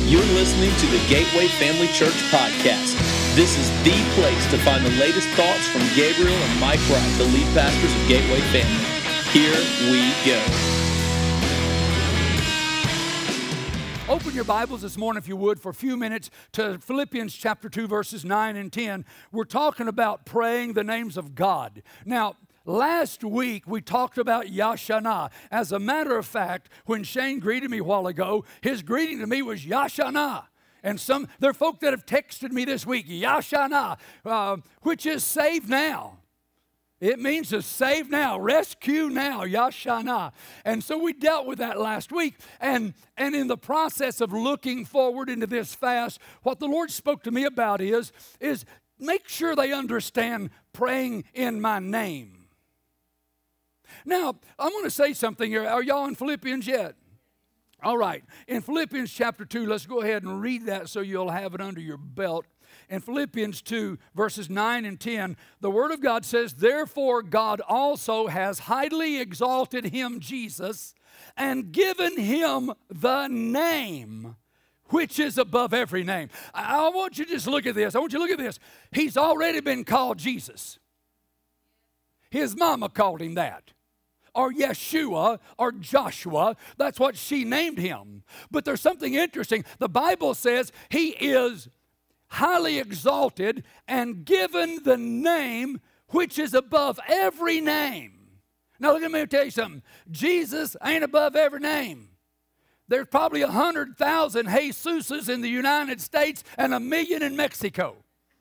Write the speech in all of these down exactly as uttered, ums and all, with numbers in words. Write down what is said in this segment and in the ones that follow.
You're listening to the Gateway Family Church Podcast. This is the place to find the latest thoughts from Gabriel and Mike Wright, the lead pastors of Gateway Family. Here we go. Open your Bibles this morning, if you would, for a few minutes to Philippians chapter two, verses nine and ten. We're talking about praying the names of God. Now, last week, we talked about Yashana. As a matter of fact, when Shane greeted me a while ago, his greeting to me was Yashana. And some there are folk that have texted me this week, Yashana, uh, which is save now. It means to save now, rescue now, Yashana. And so we dealt with that last week. And, and in the process of looking forward into this fast, what the Lord spoke to me about is, is make sure they understand praying in my name. Now, I'm going to say something here. Are y'all in Philippians yet? All right. In Philippians chapter two, let's go ahead and read that so you'll have it under your belt. In Philippians two, verses nine and ten, the Word of God says, "Therefore God also has highly exalted him, Jesus, and given him the name which is above every name." I, I want you to just look at this. I want you to look at this. He's already been called Jesus. His mama called him that. Or Yeshua, or Joshua. That's what she named him. But there's something interesting. The Bible says he is highly exalted and given the name which is above every name. Now, look at me and tell you something. Jesus ain't above every name. There's probably one hundred thousand Jesuses in the United States and a million in Mexico.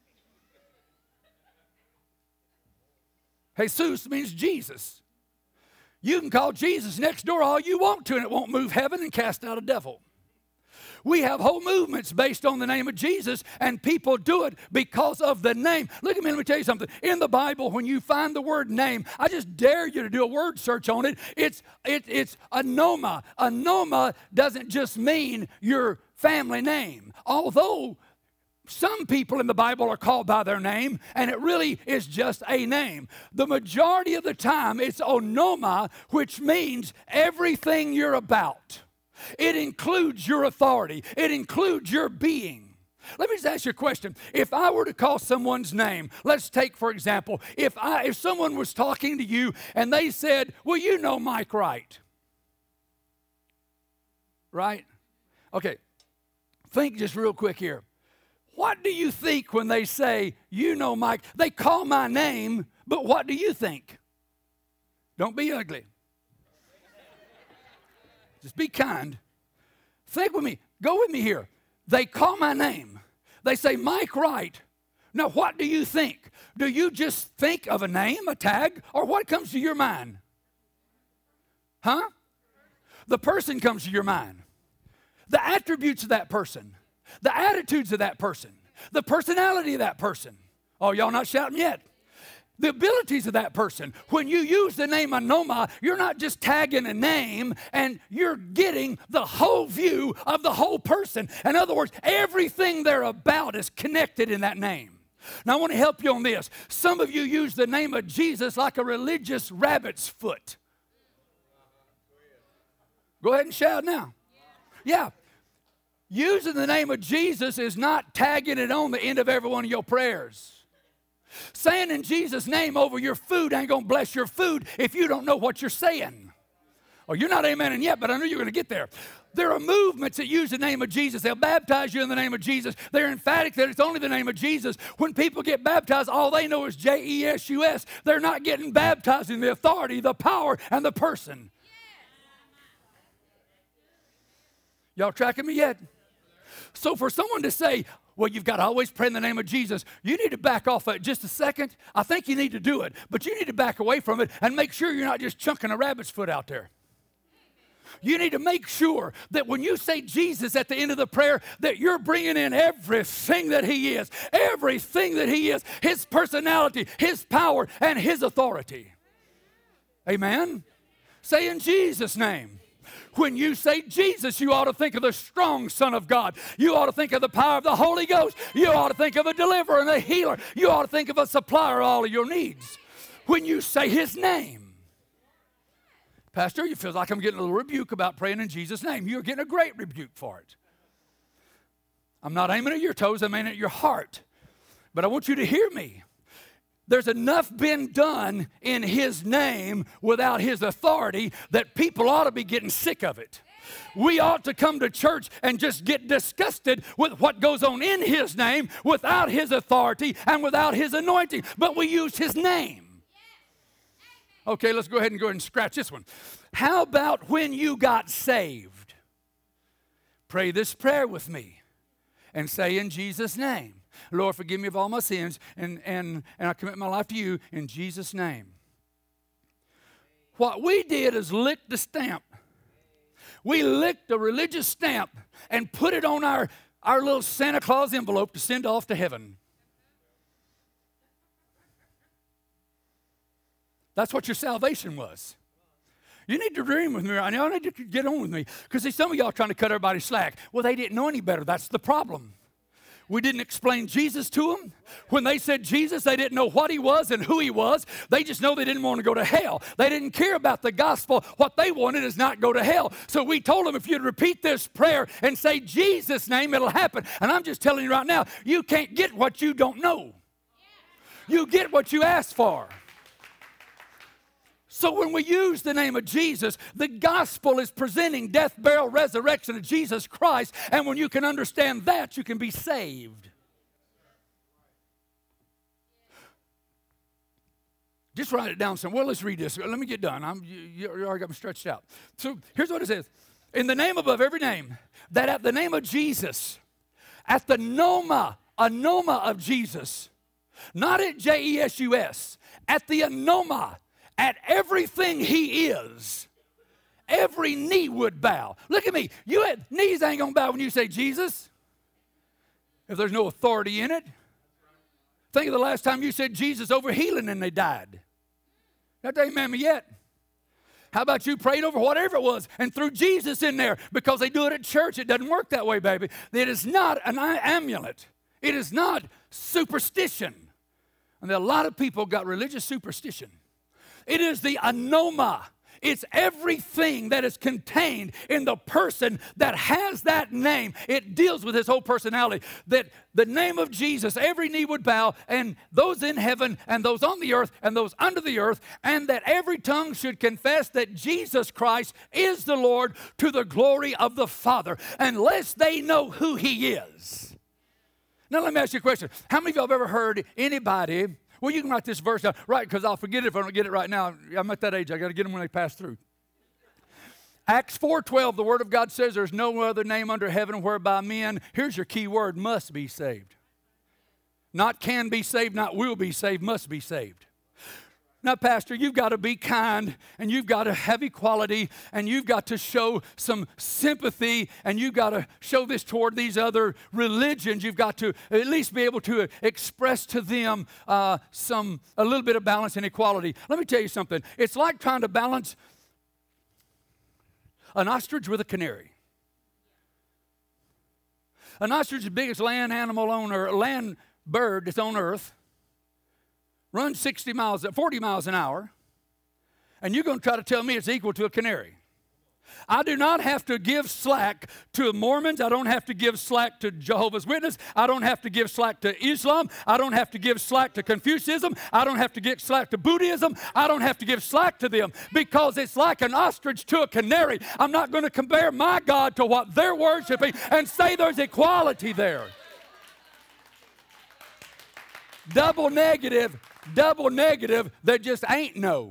Jesus means Jesus. You can call Jesus next door all you want to, and it won't move heaven and cast out a devil. We have whole movements based on the name of Jesus, and people do it because of the name. Look at me, let me tell you something. In the Bible, when you find the word name, I just dare you to do a word search on it. It's, it, it's Anoma. Anoma doesn't just mean your family name. Although some people in the Bible are called by their name, and it really is just a name. The majority of the time, it's onoma, which means everything you're about. It includes your authority. It includes your being. Let me just ask you a question. If I were to call someone's name, let's take, for example, if I if someone was talking to you and they said, "Well, you know Mike Wright." Right? Okay. Think just real quick here. What do you think when they say, "You know Mike"? They call my name, but what do you think? Don't be ugly. Just be kind. Think with me. Go with me here. They call my name. They say, "Mike Wright." Now, what do you think? Do you just think of a name, a tag, or what comes to your mind? Huh? The person comes to your mind. The attributes of that person. The attitudes of that person. The personality of that person. Oh, y'all not shouting yet. The abilities of that person. When you use the name Anoma, you're not just tagging a name, and you're getting the whole view of the whole person. In other words, everything they're about is connected in that name. Now, I want to help you on this. Some of you use the name of Jesus like a religious rabbit's foot. Go ahead and shout now. Yeah. Using the name of Jesus is not tagging it on the end of every one of your prayers. Saying in Jesus' name over your food ain't going to bless your food if you don't know what you're saying. Oh, you're not amening yet, but I know you're going to get there. There are movements that use the name of Jesus. They'll baptize you in the name of Jesus. They're emphatic that it's only the name of Jesus. When people get baptized, all they know is J E S U S. They're not getting baptized in the authority, the power, and the person. Y'all tracking me yet? So for someone to say, "Well, you've got to always pray in the name of Jesus," you need to back off it just a second. I think you need to do it, but you need to back away from it and make sure you're not just chunking a rabbit's foot out there. You need to make sure that when you say Jesus at the end of the prayer, that you're bringing in everything that he is, everything that he is, his personality, his power, and his authority. Amen? Say in Jesus' name. When you say Jesus, you ought to think of the strong Son of God. You ought to think of the power of the Holy Ghost. You ought to think of a deliverer and a healer. You ought to think of a supplier of all of your needs. When you say his name. Pastor, you feel like I'm getting a little rebuke about praying in Jesus' name. You're getting a great rebuke for it. I'm not aiming at your toes, I'm aiming at your heart. But I want you to hear me. There's enough been done in his name without his authority that people ought to be getting sick of it. We ought to come to church and just get disgusted with what goes on in his name without his authority and without his anointing. But we use his name. Okay, let's go ahead and go ahead and scratch this one. How about when you got saved? Pray this prayer with me and say, in Jesus' name, Lord, forgive me of all my sins, and, and, and I commit my life to you in Jesus' name. What we did is lick the stamp. We licked a religious stamp and put it on our, our little Santa Claus envelope to send off to heaven. That's what your salvation was. You need to dream with me right now. I need to get on with me. Because see, some of y'all trying to cut everybody slack. Well, they didn't know any better. That's the problem. We didn't explain Jesus to them. When they said Jesus, they didn't know what he was and who he was. They just know they didn't want to go to hell. They didn't care about the gospel. What they wanted is not go to hell. So we told them, if you'd repeat this prayer and say Jesus' name, it'll happen. And I'm just telling you right now, you can't get what you don't know. You get what you ask for. So when we use the name of Jesus, the gospel is presenting death, burial, resurrection of Jesus Christ. And when you can understand that, you can be saved. Just write it down somewhere. Well, let's read this. Let me get done. I'm, you, you already got me stretched out. So here's what it says. In the name above every name, that at the name of Jesus, at the noma, anoma of Jesus, not at J E S U S, at the anoma, at everything he is, every knee would bow. Look at me. You had, knees ain't going to bow when you say Jesus, if there's no authority in it. Think of the last time you said Jesus over healing and they died. That ain't mammy yet. How about you prayed over whatever it was and threw Jesus in there because they do it at church? It doesn't work that way, baby. It is not an amulet. It is not superstition. And there are a lot of people got religious superstition. It is the anoma. It's everything that is contained in the person that has that name. It deals with his whole personality. That the name of Jesus, every knee would bow, and those in heaven and those on the earth and those under the earth, and that every tongue should confess that Jesus Christ is the Lord to the glory of the Father, unless they know who he is. Now let me ask you a question. How many of y'all have ever heard anybody... Well, you can write this verse down, right, because I'll forget it if I don't get it right now. I'm at that age. I got to get them when they pass through. Acts four twelve, the Word of God says there's no other name under heaven whereby men, here's your key word, must be saved. Not can be saved, not will be saved, must be saved. Now, Pastor, you've got to be kind, and you've got to have equality, and you've got to show some sympathy, and you've got to show this toward these other religions. You've got to at least be able to express to them uh, some a little bit of balance and equality. Let me tell you something. It's like trying to balance an ostrich with a canary. An ostrich is the biggest land animal on earth, land bird that's on earth. Runs sixty miles, forty miles an hour, and you're going to try to tell me it's equal to a canary. I do not have to give slack to Mormons. I don't have to give slack to Jehovah's Witnesses. I don't have to give slack to Islam. I don't have to give slack to Confucianism. I don't have to give slack to Buddhism. I don't have to give slack to them because it's like an ostrich to a canary. I'm not going to compare my God to what they're worshiping and say there's equality there. Double negative. Double negative that just ain't no.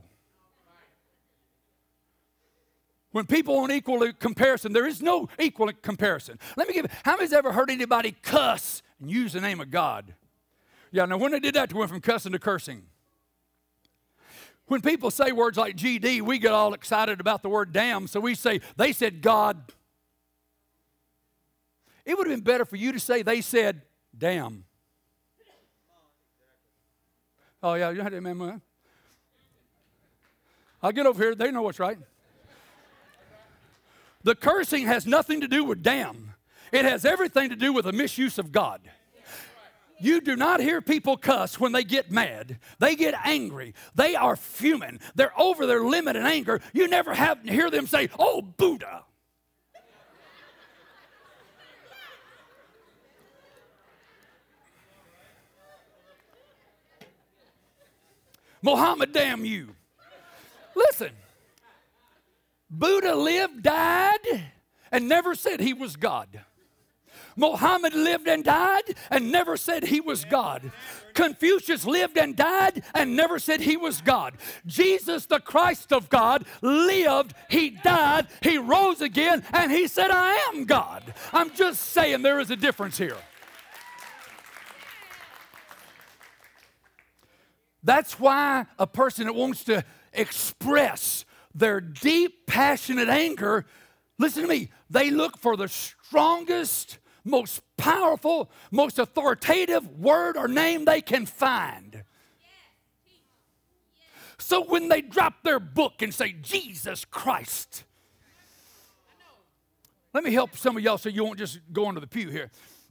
When people want equal comparison, there is no equal comparison. Let me give you, how many's ever heard anybody cuss and use the name of God? Yeah, now when they did that, they went from cussing to cursing. When people say words like G D, we get all excited about the word damn, so we say, they said God. It would have been better for you to say they said damn. Oh, yeah, you had to remember. I'll get over here. They know what's right. The cursing has nothing to do with damn. It has everything to do with the misuse of God. You do not hear people cuss when they get mad. They get angry. They are fuming. They're over their limit in anger. You never have hear them say, oh, Buddha. Muhammad, damn you. Listen, Buddha lived, died, and never said he was God. Muhammad lived and died and never said he was God. Confucius lived and died and never said he was God. Jesus, the Christ of God, lived, he died, he rose again, and he said, I am God. I'm just saying there is a difference here. That's why a person that wants to express their deep, passionate anger, listen to me, they look for the strongest, most powerful, most authoritative word or name they can find. So when they drop their book and say, Jesus Christ, let me help some of y'all so you won't just go into the pew here.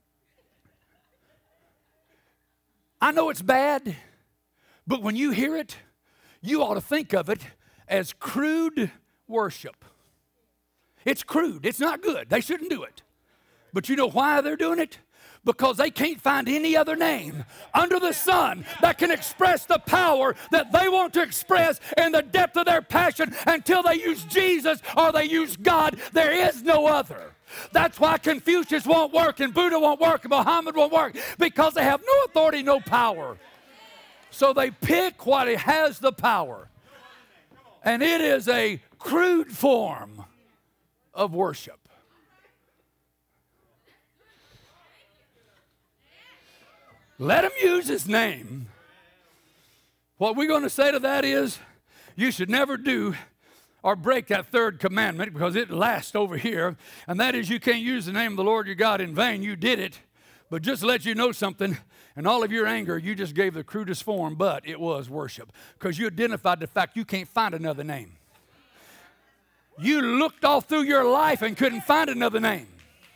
I know it's bad, but when you hear it, you ought to think of it as crude worship. It's crude. It's not good. They shouldn't do it. But you know why they're doing it? Because they can't find any other name under the sun that can express the power that they want to express in the depth of their passion until they use Jesus or they use God. There is no other. That's why Confucius won't work and Buddha won't work and Muhammad won't work, because they have no authority, no power. So they pick what has the power. And it is a crude form of worship. Let him use his name. What we're going to say to that is, you should never do or break that third commandment, because it lasts over here, and that is you can't use the name of the Lord your God in vain. You did it, but just to let you know something, in all of your anger, you just gave the crudest form, but it was worship, because you identified the fact you can't find another name. You looked all through your life and couldn't find another name.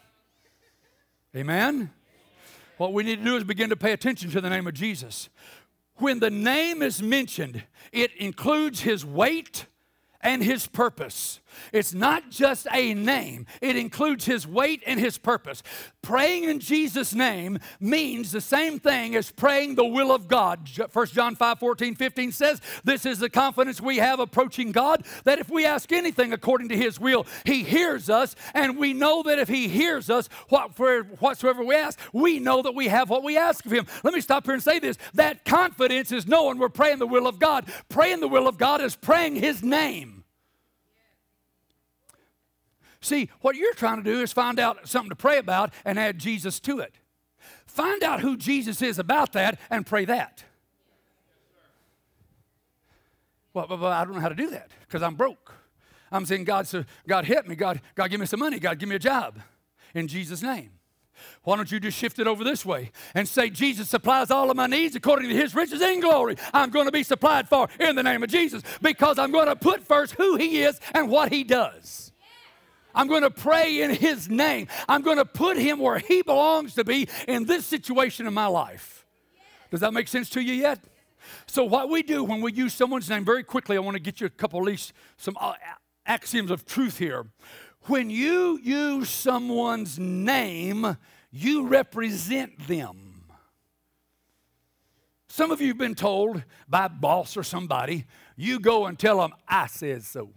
Amen? What we need to do is begin to pay attention to the name of Jesus. When the name is mentioned, it includes his weight and his purpose. It's not just a name. It includes his weight and his purpose. Praying in Jesus' name means the same thing as praying the will of God. First John five, fourteen, fifteen says, this is the confidence we have approaching God, that if we ask anything according to his will, he hears us, and we know that if he hears us, what, for whatsoever we ask, we know that we have what we ask of him. Let me stop here and say this. That confidence is knowing we're praying the will of God. Praying the will of God is praying his name. See, what you're trying to do is find out something to pray about and add Jesus to it. Find out who Jesus is about that and pray that. Well, well, well I don't know how to do that because I'm broke. I'm saying, God, so God help me. God, God, give me some money. God, give me a job in Jesus' name. Why don't you just shift it over this way and say, Jesus supplies all of my needs according to his riches and glory. I'm going to be supplied for in the name of Jesus, because I'm going to put first who he is and what he does. I'm going to pray in his name. I'm going to put him where he belongs to be in this situation in my life. Does that make sense to you yet? So what we do when we use someone's name, very quickly, I want to get you a couple, at least some axioms of truth here. When you use someone's name, you represent them. Some of you have been told by a boss or somebody, you go and tell them, I said so.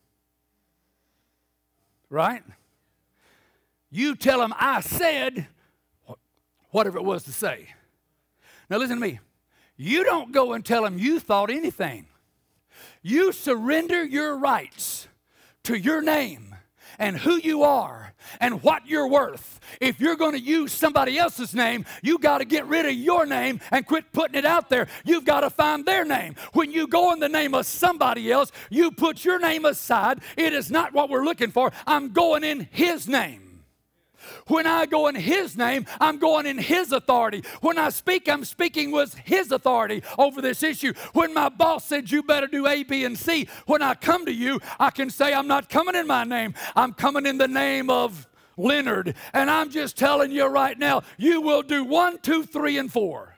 Right? You tell them, I said whatever it was to say. Now listen to me. You don't go and tell them you thought anything. You surrender your rights to your name and who you are and what you're worth. If you're going to use somebody else's name, you got to get rid of your name and quit putting it out there. You've got to find their name. When you go in the name of somebody else, you put your name aside. It is not what we're looking for. I'm going in his name. When I go in his name, I'm going in his authority. When I speak, I'm speaking with his authority over this issue. When my boss said you better do A, B, and C, when I come to you, I can say I'm not coming in my name. I'm coming in the name of Leonard. And I'm just telling you right now, you will do one, two, three, and four.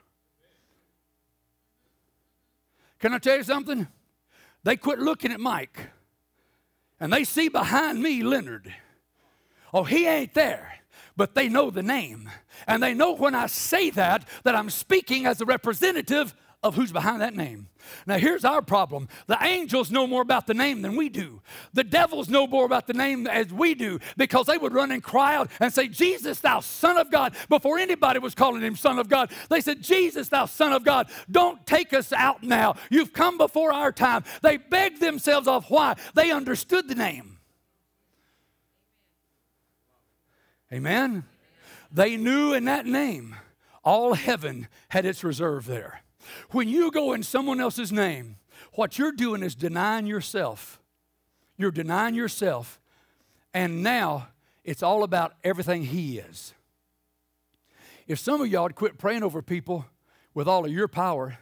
Can I tell you something? They quit looking at Mike, and they see behind me Leonard. Oh, he ain't there. But they know the name. And they know when I say that, that I'm speaking as a representative of who's behind that name. Now, here's our problem. The angels know more about the name than we do. The devils know more about the name as we do, because they would run and cry out and say, Jesus, thou Son of God. Before anybody was calling him Son of God, they said, Jesus, thou Son of God, don't take us out now. You've come before our time. They begged themselves off. Why? They understood the name. Amen? They knew in that name, all heaven had its reserve there. When you go in someone else's name, what you're doing is denying yourself. You're denying yourself, and now it's all about everything he is. If some of y'all would quit praying over people with all of your power,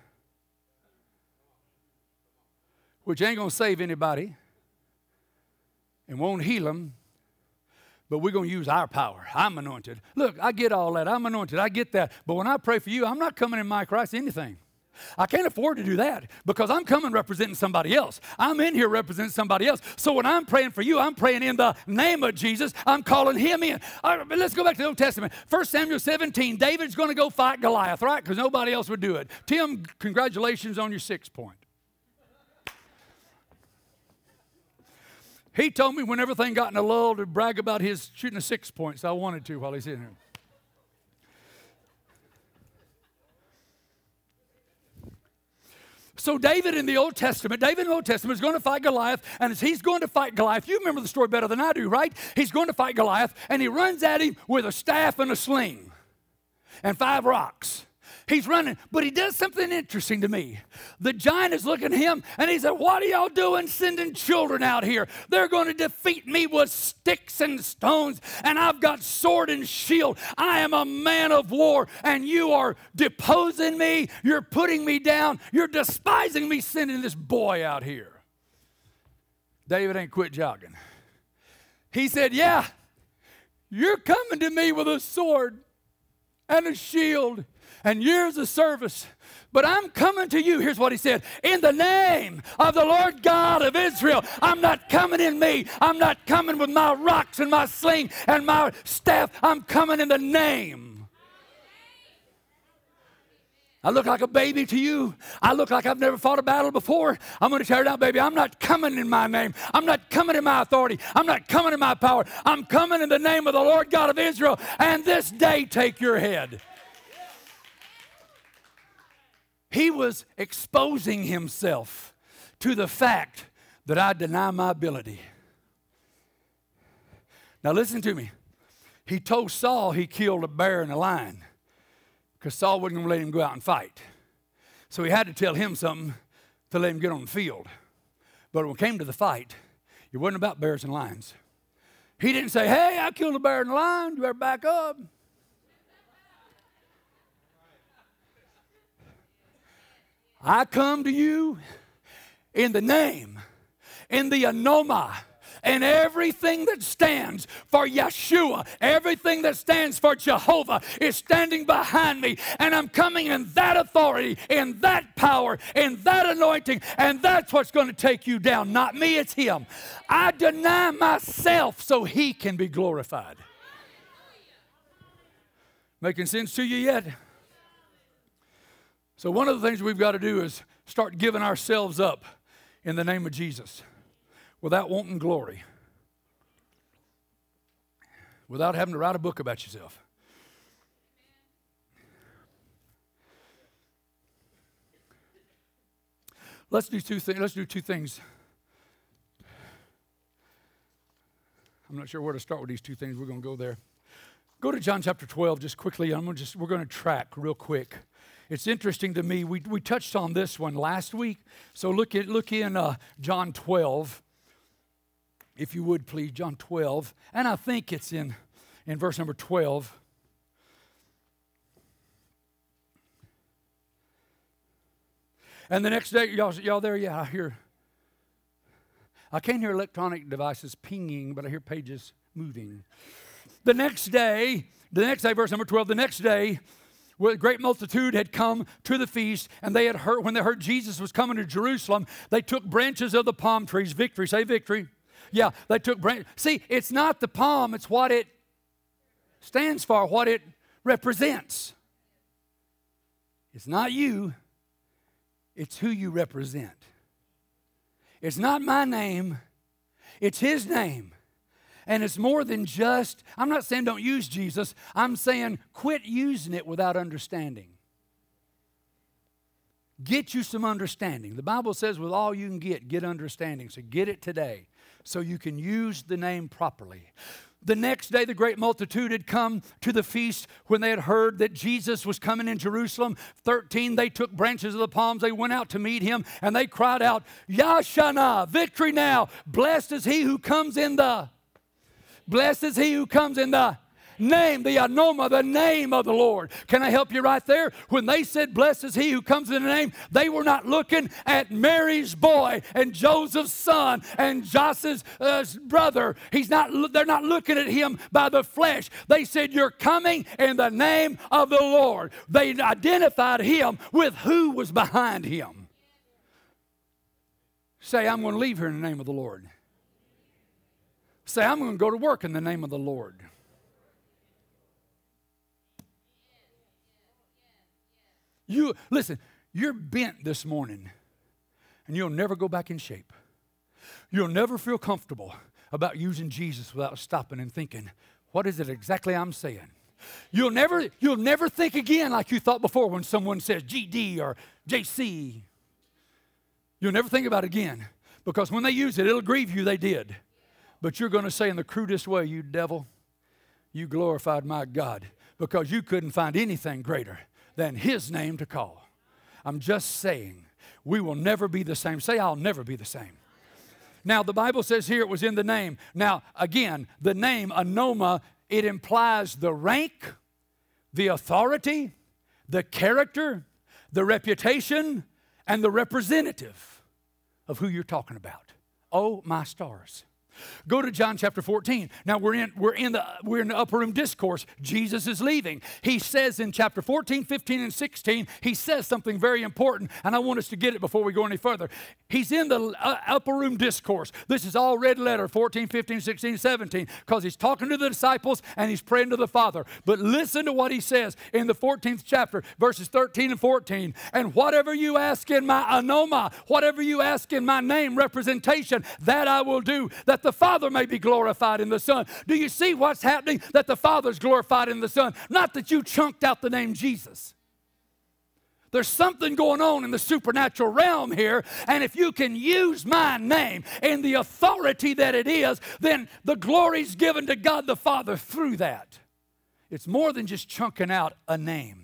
which ain't going to save anybody and won't heal them, but we're going to use our power. I'm anointed. Look, I get all that. I'm anointed. I get that. But when I pray for you, I'm not coming in my Christ anything. I can't afford to do that because I'm coming representing somebody else. I'm in here representing somebody else. So when I'm praying for you, I'm praying in the name of Jesus. I'm calling him in. All right, but let's go back to the Old Testament. First Samuel seventeen, David's going to go fight Goliath, right? Because nobody else would do it. Tim, congratulations on your six point. He told me when everything got in a lull to brag about his shooting a six point, so I wanted to while he's in here. So David in the Old Testament, David in the Old Testament is going to fight Goliath, and as he's going to fight Goliath, you remember the story better than I do, right? He's going to fight Goliath, and he runs at him with a staff and a sling and five rocks. He's running, but he does something interesting to me. The giant is looking at him, and he said, what are y'all doing sending children out here? They're going to defeat me with sticks and stones, and I've got sword and shield. I am a man of war, and you are deposing me. You're putting me down. You're despising me sending this boy out here. David ain't quit jogging. He said, yeah, you're coming to me with a sword and a shield and years of service, but I'm coming to you. Here's what he said. In the name of the Lord God of Israel. I'm not coming in me. I'm not coming with my rocks and my sling and my staff. I'm coming in the name. I look like a baby to you. I look like I've never fought a battle before. I'm going to tear it out, baby. I'm not coming in my name. I'm not coming in my authority. I'm not coming in my power. I'm coming in the name of the Lord God of Israel. And this day take your head. He was exposing himself to the fact that I deny my ability. Now listen to me. He told Saul he killed a bear and a lion because Saul wasn't going to let him go out and fight. So he had to tell him something to let him get on the field. But when it came to the fight, it wasn't about bears and lions. He didn't say, hey, I killed a bear and a lion. You better back up. I come to you in the name, in the anoma, and everything that stands for Yeshua, everything that stands for Jehovah is standing behind me. And I'm coming in that authority, in that power, in that anointing, and that's what's going to take you down. Not me, it's him. I deny myself so he can be glorified. Making sense to you yet? So one of the things we've got to do is start giving ourselves up in the name of Jesus without wanting glory, without having to write a book about yourself. Let's do two things. Let's do two things. I'm not sure where to start with these two things. We're going to go there. Go to John chapter twelve just quickly. I'm going to just we're going to track real quick. It's interesting to me. We we touched on this one last week. So look at look in uh, John twelve, if you would please, John twelve, and I think it's in in verse number twelve. And the next day, y'all y'all there? Yeah, I hear. I can't hear electronic devices pinging, but I hear pages moving. The next day, the next day, verse number twelve. The next day. Well, a great multitude had come to the feast, and they had heard, when they heard Jesus was coming to Jerusalem, they took branches of the palm trees. Victory, say victory. Yeah, they took branches. See, it's not the palm, it's what it stands for, what it represents. It's not you, It's who you represent. It's not my name. It's His name. And it's more than just, I'm not saying don't use Jesus. I'm saying quit using it without understanding. Get you some understanding. The Bible says with all you can get, get understanding. So get it today so you can use the name properly. The next day, the great multitude had come to the feast when they had heard that Jesus was coming in Jerusalem. thirteen, they took branches of the palms. They went out to meet Him, and they cried out, Yashana, victory now. Blessed is He who comes in the, blessed is He who comes in the name, the Anoma, the name of the Lord. Can I help you right there? When they said, blessed is He who comes in the name, they were not looking at Mary's boy and Joseph's son and Joseph's uh, brother. He's not. They're not looking at Him by the flesh. They said, you're coming in the name of the Lord. They identified Him with who was behind Him. Say, I'm going to leave here in the name of the Lord. Say, I'm going to go to work in the name of the Lord. You, listen, you're bent this morning, and you'll never go back in shape. You'll never feel comfortable about using Jesus without stopping and thinking, what is it exactly I'm saying? You'll never, you'll never think again like you thought before when someone says G D or J C. You'll never think about it again, because when they use it, it'll grieve you they did. But you're going to say in the crudest way, you devil, you glorified my God, because you couldn't find anything greater than His name to call. I'm just saying, we will never be the same. Say, I'll never be the same. Now, the Bible says here it was in the name. Now, again, the name, Anoma, it implies the rank, the authority, the character, the reputation, and the representative of who you're talking about. Oh, my stars. Go to John chapter fourteen. Now we're in we're in the we're in the upper room discourse. Jesus is leaving. He says in chapter fourteen, fifteen, and sixteen, he says something very important, and I want us to get it before we go any further. He's in the uh, upper room discourse. This is all red letter, fourteen, fifteen, sixteen, seventeen, because he's talking to the disciples and he's praying to the Father. But listen to what he says in the fourteenth chapter, verses thirteen and fourteen. And whatever you ask in my Anoma, whatever you ask in my name, representation, that I will do, that the Father may be glorified in the Son. Do you see what's happening? That the Father's glorified in the Son. Not that you chunked out the name Jesus. There's something going on in the supernatural realm here, and if you can use my name in the authority that it is, then the glory's given to God the Father through that. It's more than just chunking out a name.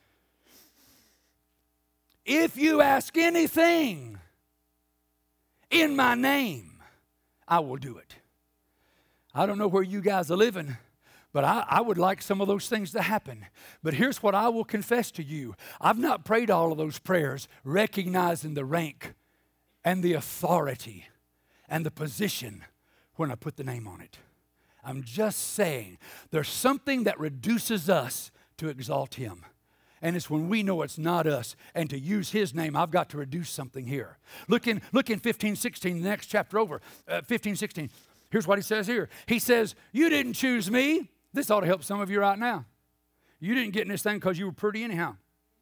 If you ask anything in my name, I will do it. I don't know where you guys are living, but I, I would like some of those things to happen. But here's what I will confess to you. I've not prayed all of those prayers recognizing the rank and the authority and the position when I put the name on it. I'm just saying there's something that reduces us to exalt Him. And it's when we know it's not us. And to use His name, I've got to reduce something here. Look in, look in fifteen, sixteen, the next chapter over. Uh, fifteen, sixteen. Here's what he says here. He says, you didn't choose me. This ought to help some of you right now. You didn't get in this thing because you were pretty anyhow.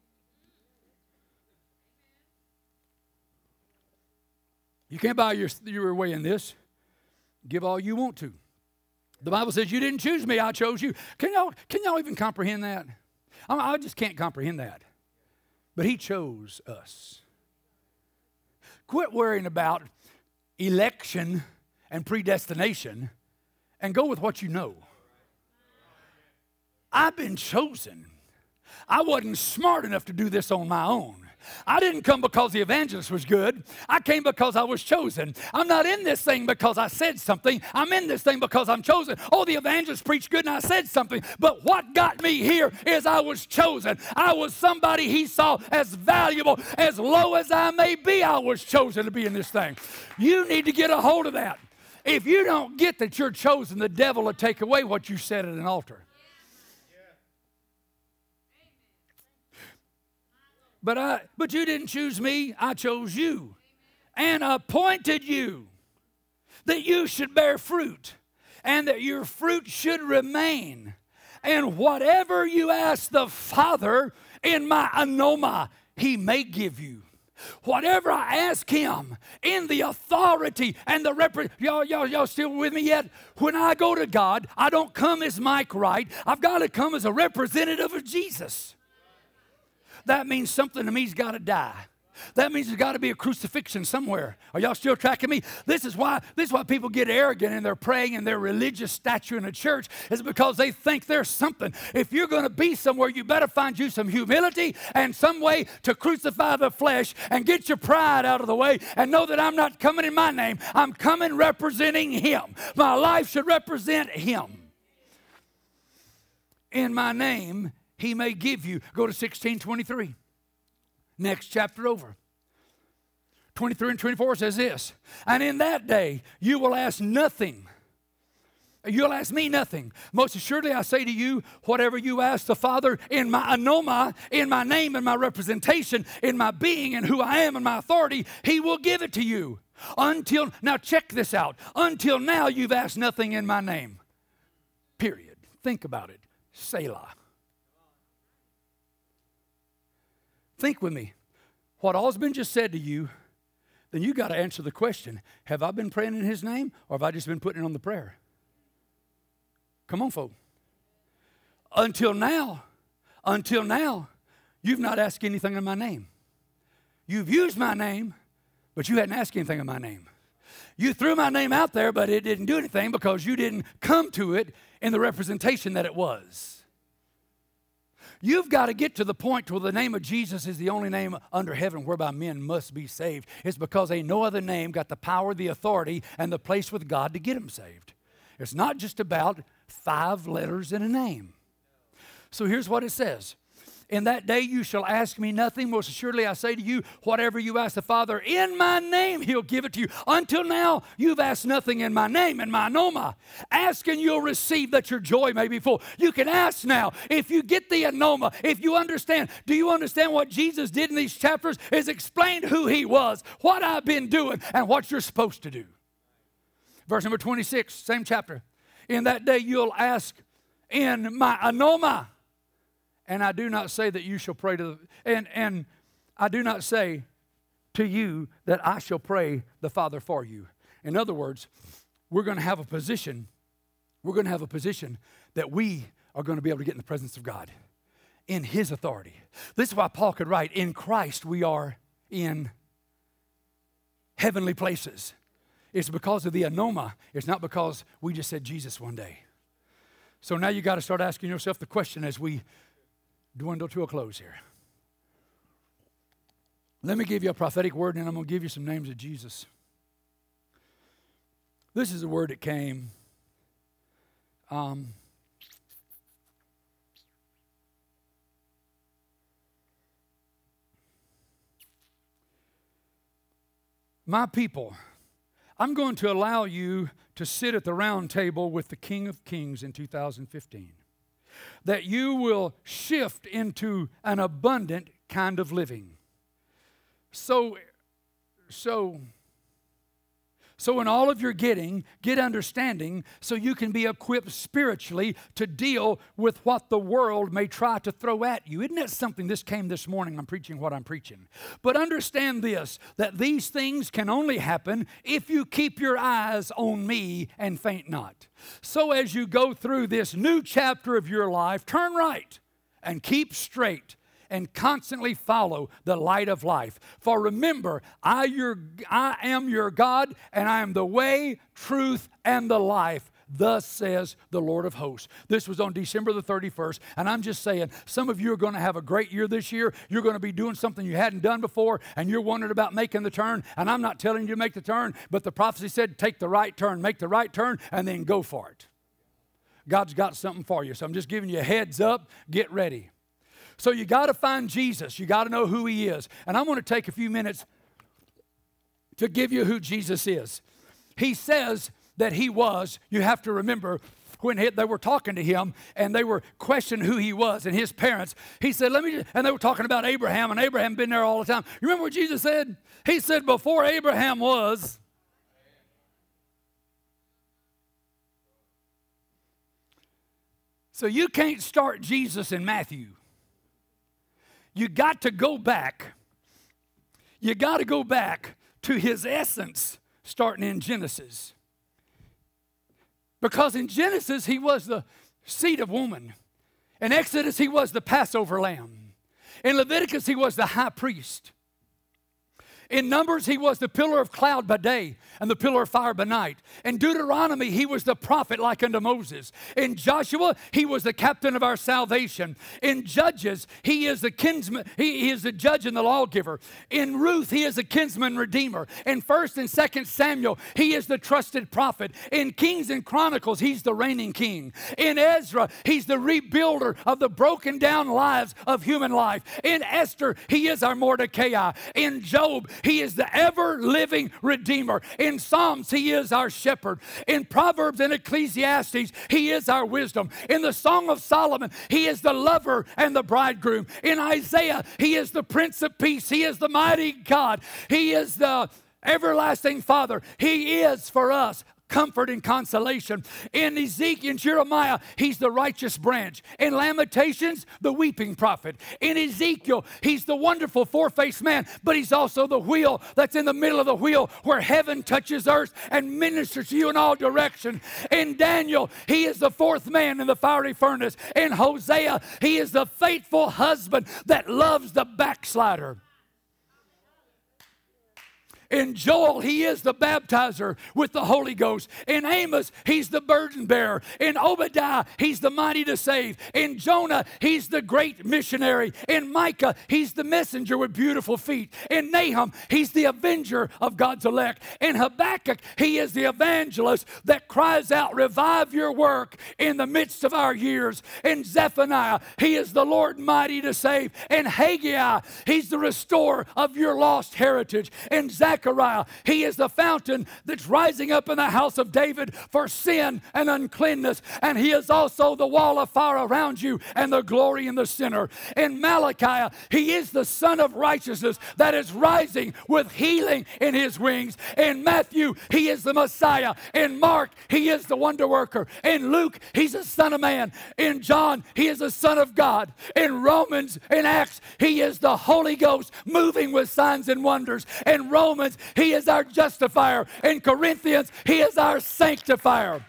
You can't buy your, your way in this. Give all you want to. The Bible says, you didn't choose me, I chose you. Can y'all, can y'all even comprehend that? I just can't comprehend that. But He chose us. Quit worrying about election and predestination and go with what you know. I've been chosen. I wasn't smart enough to do this on my own. I didn't come because the evangelist was good. I came because I was chosen. I'm not in this thing because I said something. I'm in this thing because I'm chosen. Oh, the evangelist preached good and I said something. But what got me here is I was chosen. I was somebody He saw as valuable. As low as I may be, I was chosen to be in this thing. You need to get a hold of that. If you don't get that you're chosen, the devil will take away what you said at an altar. But I, but you didn't choose me, I chose you and appointed you that you should bear fruit and that your fruit should remain. And whatever you ask the Father in my Anoma, He may give you. Whatever I ask him in the authority and the rep- y'all, y'all, y'all still with me yet? When I go to God, I don't come as Mike Wright. I've got to come as a representative of Jesus. That means something to me's got to die. That means there's got to be a crucifixion somewhere. Are y'all still tracking me? This is why this is why people get arrogant in their praying and their religious stature in a church, is because they think there's something. If you're going to be somewhere, you better find you some humility and some way to crucify the flesh and get your pride out of the way and know that I'm not coming in my name. I'm coming representing him. My life should represent him. In my name, he may give you. Go to sixteen twenty-three. Next chapter over. twenty-three and twenty-four says this. And in that day you will ask nothing. You'll ask me nothing. Most assuredly I say to you, whatever you ask the Father in my anoma, in my name and my representation, in my being and who I am and my authority, he will give it to you. Until, now check this out. Until now you've asked nothing in my name. Period. Think about it. Selah. Think with me. What all's been just said to you, then you got to answer the question, have I been praying in his name or have I just been putting it on the prayer? Come on, folks. Until now, until now, you've not asked anything in my name. You've used my name, but you hadn't asked anything in my name. You threw my name out there, but it didn't do anything because you didn't come to it in the representation that it was. You've got to get to the point where the name of Jesus is the only name under heaven whereby men must be saved. It's because ain't no other name got the power, the authority, and the place with God to get them saved. It's not just about five letters in a name. So here's what it says. In that day you shall ask me nothing. Most assuredly I say to you, whatever you ask the Father in my name, he'll give it to you. Until now, you've asked nothing in my name, in my anoma. Ask and you'll receive that your joy may be full. You can ask now. If you get the anoma, if you understand, do you understand what Jesus did in these chapters? Is explained who he was, what I've been doing, and what you're supposed to do. Verse number twenty-six, same chapter. In that day you'll ask in my anoma. And I do not say that you shall pray to the, and, and I do not say to you that I shall pray the Father for you. In other words, we're going to have a position, we're going to have a position that we are going to be able to get in the presence of God in his authority. This is why Paul could write, in Christ we are in heavenly places. It's because of the anoma. It's not because we just said Jesus one day. So now you got to start asking yourself the question as we dwindle to a close here. Let me give you a prophetic word, and I'm going to give you some names of Jesus. This is a word that came. Um, my people, I'm going to allow you to sit at the round table with the King of Kings in two thousand fifteen. That you will shift into an abundant kind of living. So, so, so in all of your getting, get understanding so you can be equipped spiritually to deal with what the world may try to throw at you. Isn't that something? This came this morning. I'm preaching what I'm preaching. But understand this, that these things can only happen if you keep your eyes on me and faint not. So as you go through this new chapter of your life, turn right and keep straight and constantly follow the light of life. For remember, I, your, I am your God, and I am the way, truth, and the life. Thus says the Lord of hosts. This was on December the thirty-first, and I'm just saying, some of you are going to have a great year this year. You're going to be doing something you hadn't done before, and you're wondering about making the turn, and I'm not telling you to make the turn, but the prophecy said, take the right turn, make the right turn, and then go for it. God's got something for you, so I'm just giving you a heads up. Get ready. So you got to find Jesus. You got to know who he is. And I'm going to take a few minutes to give you who Jesus is. He says that he was, you have to remember, when he, they were talking to him and they were questioning who he was and his parents, he said, let me, just, and they were talking about Abraham, and Abraham been there all the time. You remember what Jesus said? He said, before Abraham was. So you can't start Jesus in Matthew. You got to go back. you got to go back to his essence starting in Genesis. Because in Genesis, he was the seed of woman. In Exodus, he was the Passover lamb. In Leviticus, he was the high priest. In Numbers, he was the pillar of cloud by day and the pillar of fire by night. In Deuteronomy, he was the prophet like unto Moses. In Joshua, he was the captain of our salvation. In Judges, he is the kinsman, he, he is the judge and the lawgiver. In Ruth, he is the kinsman redeemer. In First and Second Samuel, he is the trusted prophet. In Kings and Chronicles, he's the reigning king. In Ezra, he's the rebuilder of the broken down lives of human life. In Esther, he is our Mordecai. In Job, he is the ever-living Redeemer. In Psalms, he is our shepherd. In Proverbs and Ecclesiastes, he is our wisdom. In the Song of Solomon, he is the lover and the bridegroom. In Isaiah, he is the Prince of Peace. He is the mighty God. He is the everlasting Father. He is for us comfort and consolation. In Ezekiel and Jeremiah, he's the righteous branch. In Lamentations, the weeping prophet. In Ezekiel, he's the wonderful four-faced man, but he's also the wheel that's in the middle of the wheel where heaven touches earth and ministers to you in all directions. In Daniel, he is the fourth man in the fiery furnace. In Hosea, he is the faithful husband that loves the backslider. In Joel, he is the baptizer with the Holy Ghost. In Amos, he's the burden bearer. In Obadiah, he's the mighty to save. In Jonah, he's the great missionary. In Micah, he's the messenger with beautiful feet. In Nahum, he's the avenger of God's elect. In Habakkuk, he is the evangelist that cries out, revive your work in the midst of our years. In Zephaniah, he is the Lord mighty to save. In Haggai, he's the restorer of your lost heritage. In Zechariah, he is the fountain that's rising up in the house of David for sin and uncleanness. And he is also the wall of fire around you and the glory in the sinner. In Malachi, he is the Son of righteousness that is rising with healing in his wings. In Matthew, he is the Messiah. In Mark, he is the wonder worker. In Luke, he's the Son of Man. In John, he is the Son of God. In Romans, in Acts, he is the Holy Ghost moving with signs and wonders. In Romans, he is our justifier. In Corinthians, he is our sanctifier.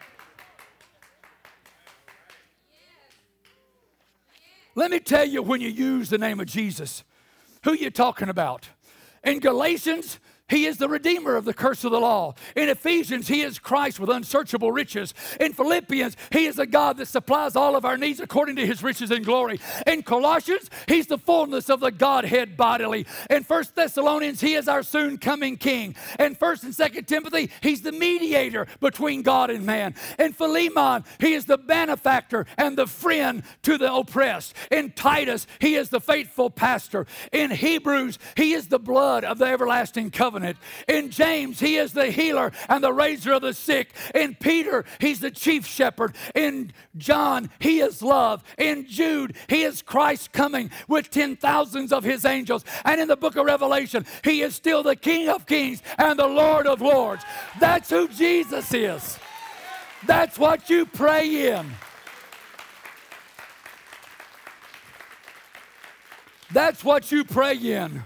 Let me tell you, when you use the name of Jesus, who you're talking about. In Galatians, he is the redeemer of the curse of the law. In Ephesians, he is Christ with unsearchable riches. In Philippians, he is a God that supplies all of our needs according to his riches and glory. In Colossians, he's the fullness of the Godhead bodily. In First Thessalonians, he is our soon coming King. In First and Second Timothy, he's the mediator between God and man. In Philemon, he is the benefactor and the friend to the oppressed. In Titus, he is the faithful pastor. In Hebrews, he is the blood of the everlasting covenant. In James, he is the healer and the raiser of the sick. In Peter, he's the chief shepherd. In John, he is love. In Jude, he is Christ coming with ten thousands of his angels. And in the book of Revelation, he is still the King of kings and the Lord of lords. That's who Jesus is. That's what you pray in. That's what you pray in.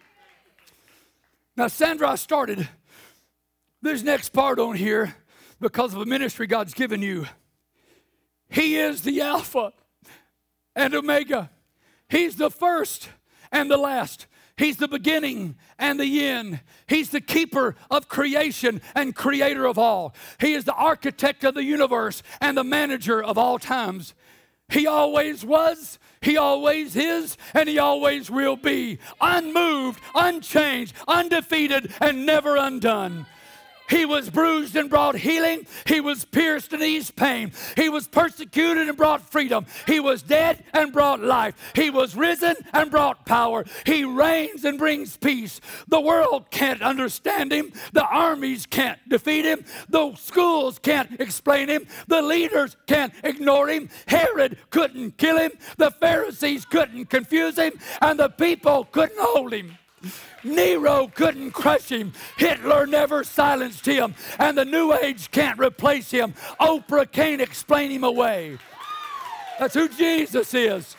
Now, Sandra, I started this next part on here because of a ministry God's given you. He is the Alpha and Omega. He's the first and the last. He's the beginning and the end. He's the keeper of creation and creator of all. He is the architect of the universe and the manager of all times. He always was, he always is, and he always will be. Unmoved, unchanged, undefeated, and never undone. He was bruised and brought healing. He was pierced and eased pain. He was persecuted and brought freedom. He was dead and brought life. He was risen and brought power. He reigns and brings peace. The world can't understand him. The armies can't defeat him. The schools can't explain him. The leaders can't ignore him. Herod couldn't kill him. The Pharisees couldn't confuse him. And the people couldn't hold him. Nero couldn't crush him. Hitler never silenced him. And the New Age can't replace him. Oprah can't explain him away. That's who Jesus is.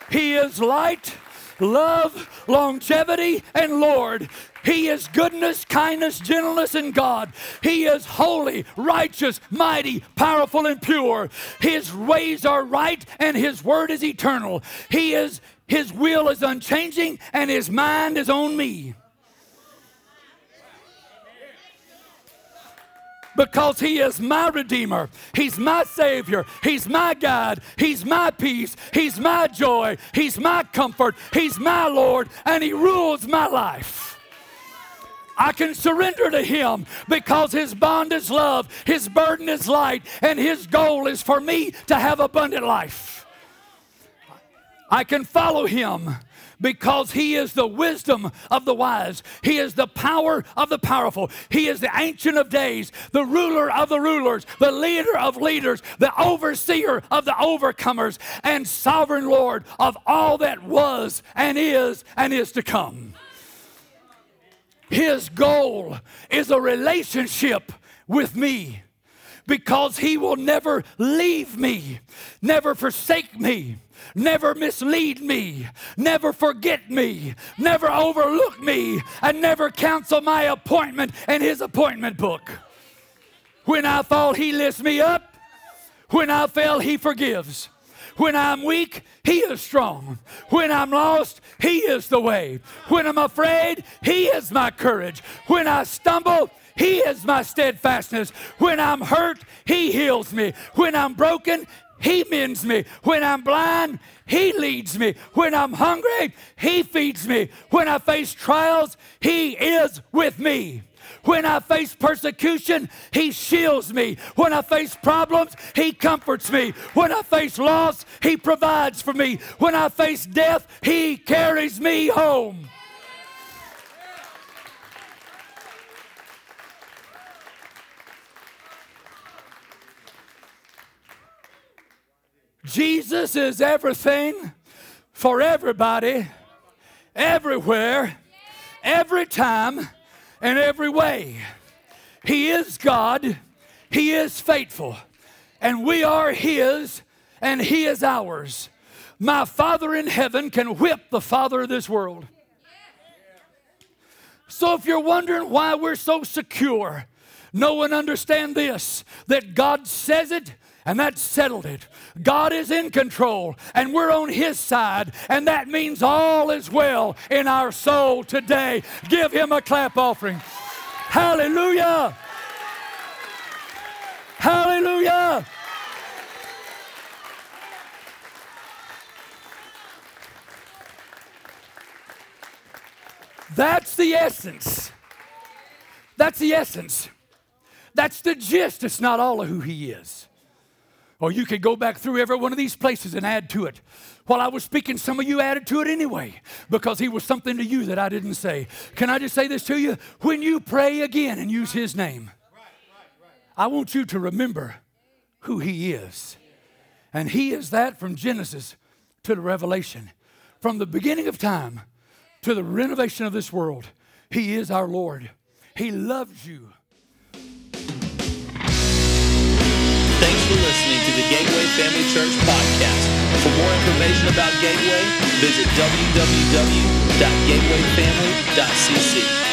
He is light, love, longevity, and Lord. He is goodness, kindness, gentleness, and God. He is holy, righteous, mighty, powerful, and pure. His ways are right, and His word is eternal. He is, His will is unchanging, and His mind is on me. Because He is my Redeemer. He's my Savior. He's my God. He's my peace. He's my joy. He's my comfort. He's my Lord, and He rules my life. I can surrender to Him because His bond is love, His burden is light, and His goal is for me to have abundant life. I can follow Him because He is the wisdom of the wise. He is the power of the powerful. He is the Ancient of Days, the ruler of the rulers, the leader of leaders, the overseer of the overcomers, and sovereign Lord of all that was and is and is to come. His goal is a relationship with me because He will never leave me, never forsake me, never mislead me, never forget me, never overlook me, and never cancel my appointment in His appointment book. When I fall, He lifts me up. When I fail, He forgives. When I'm weak, He is strong. When I'm lost, He is the way. When I'm afraid, He is my courage. When I stumble, He is my steadfastness. When I'm hurt, He heals me. When I'm broken, He mends me. When I'm blind, He leads me. When I'm hungry, He feeds me. When I face trials, He is with me. When I face persecution, He shields me. When I face problems, He comforts me. When I face loss, He provides for me. When I face death, He carries me home. Jesus is everything for everybody, everywhere, every time, and every way. He is God, He is faithful, and we are His, and He is ours. My Father in heaven can whip the father of this world. So if you're wondering why we're so secure, know and understand this, that God says it, and that settled it. God is in control, and we're on His side, and that means all is well in our soul today. Give Him a clap offering. Hallelujah! Hallelujah! That's the essence. That's the essence. That's the gist. It's not all of who He is. Or you could go back through every one of these places and add to it. While I was speaking, some of you added to it anyway because He was something to you that I didn't say. Can I just say this to you? When you pray again and use His name, I want you to remember who He is. And He is that from Genesis to the Revelation. From the beginning of time to the renovation of this world, He is our Lord. He loves you. Thanks for listening to the Gateway Family Church podcast. For more information about Gateway, visit w w w dot gateway family dot c c.